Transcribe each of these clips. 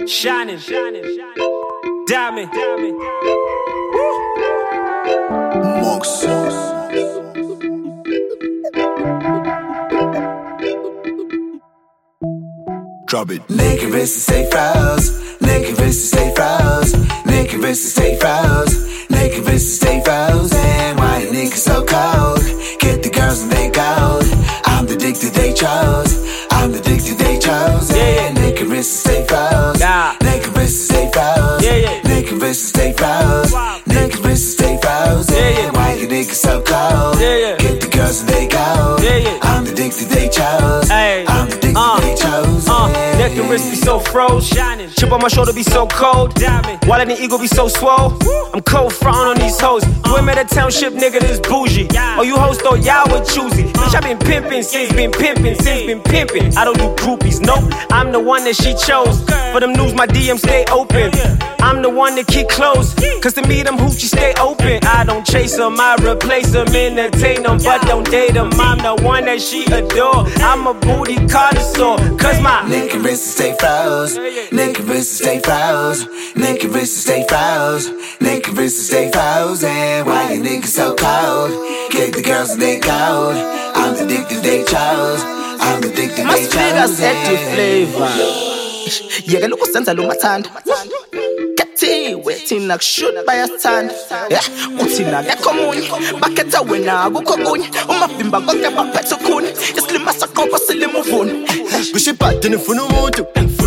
Shining, diamond, Monks. Drop it. Naked wrist and stay froze. Naked wrist and stay froze. Naked wrist and stay froze. Naked wrist and stay frozen. Why you niggas so cold? Get the girls and they gold. I'm the dick that they chose. I'm the dick that they chose. Yeah. Naked wrist and stay froze. Naked wrist and stay froze. Naked wrist and stay froze. Naked wrist and stay frozen. Why you niggas so cold? Get the girls and they gold. I'm the dick that they chose. I'm the dick that they chose. Neck and wrist be so froze, shining. Chip on my shoulder be so cold, diamond. Wallet and ego be so swole. I'm cold frontin' on these hoes. You ain't met a township nigga this bougie. Oh, you hoes thought y'all were choosy. Bitch, I been pimpin' since been pimpin'. I don't do groupies, nope. I'm the one that she chose. For them news, my DMs stay open. I'm the one that keep closed. Cause to me, them hoochies stay open. I don't chase them, I replace them, entertain them, but don't date them. I'm the one that she adore. I'm a booty connoisseur. Cause my naked wrist and stay froze. Naked wrist and stay froze. Naked wrist and stay froze. Naked wrist and stay frozen. Why you niggas so cold? Get the girls and they gold. I'm the dick that they chose. I'm the dick that they chose. Set flavor. Yeke lokhu senza lo mathanda. Kathiwe thina kushoot bayathanda. Uthina akekho omunye. Bakhetha wena akukho kunye. Umavimba konke baphethe ukhuni. Isilima saqoqwa silima uvuni. Kusho ibhadini ngifuna umuntu.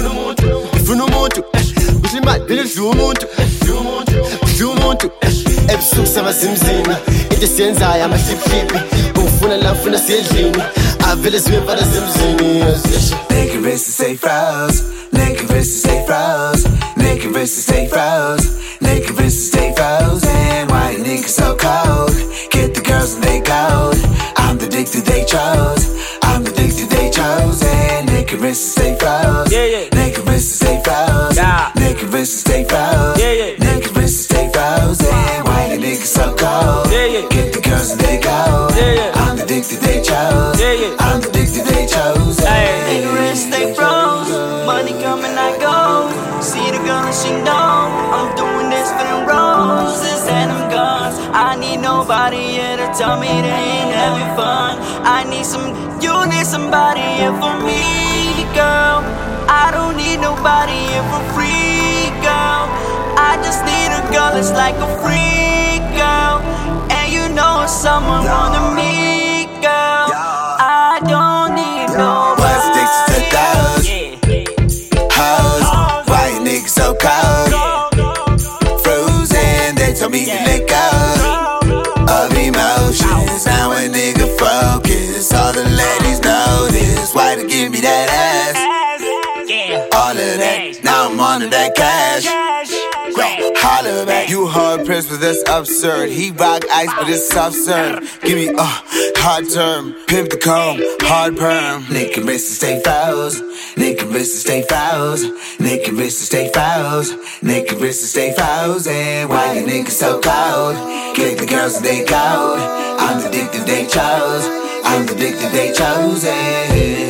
Kusho imali ngidla umuntu. Ebusuku samazimzini. Into siyenzayo amahliphliphi. Ungifuna la ufuna siyedlini. Avele siwemfana zimzini. Naked wrist and stay froze. Naked wrist and stay froze. Naked wrist and stay froze. Naked wrist and stay frozen. Why you niggas so cold? Get the girls and they gold. I'm the dick that they chose. I'm the dick that they chose. Naked wrist and stay froze. Naked wrist and stay froze. Naked wrist and stay froze. Naked wrist and stay frozen. Why you niggas so cold? Get the girls and they gold. I'm the dick that they chose. I'm the dick that they chose. Naked wrist stay froze. Money coming, I go. See the girl and she know I'm doing this for them roses and them guns. I need nobody here to tell me they ain't having fun. You need somebody here for me, girl. I don't need nobody here for free, girl. I just need a girl that's like a free girl. And you know it's someone wanna meet, girl. I don't need nobody. What's addicted to those hoes? Why you niggas so cold? Frozen, they told me to let go of emotions. Now a nigga focus. All the ladies know this. Why to give me that ass? All of that. Now I'm on to that cash. Holler back. You hard pressed, but that's absurd. He rock ice, but it's soft serve. Give me hard term. Pimp the comb, hard perm. Naked wrist and stay froze. Naked wrist and stay froze. Naked wrist and stay froze. Naked wrist and stay frozen. Why you niggas so cold? Get the girls and they gold. I'm the dick that they chose. I'm the dick that they chose.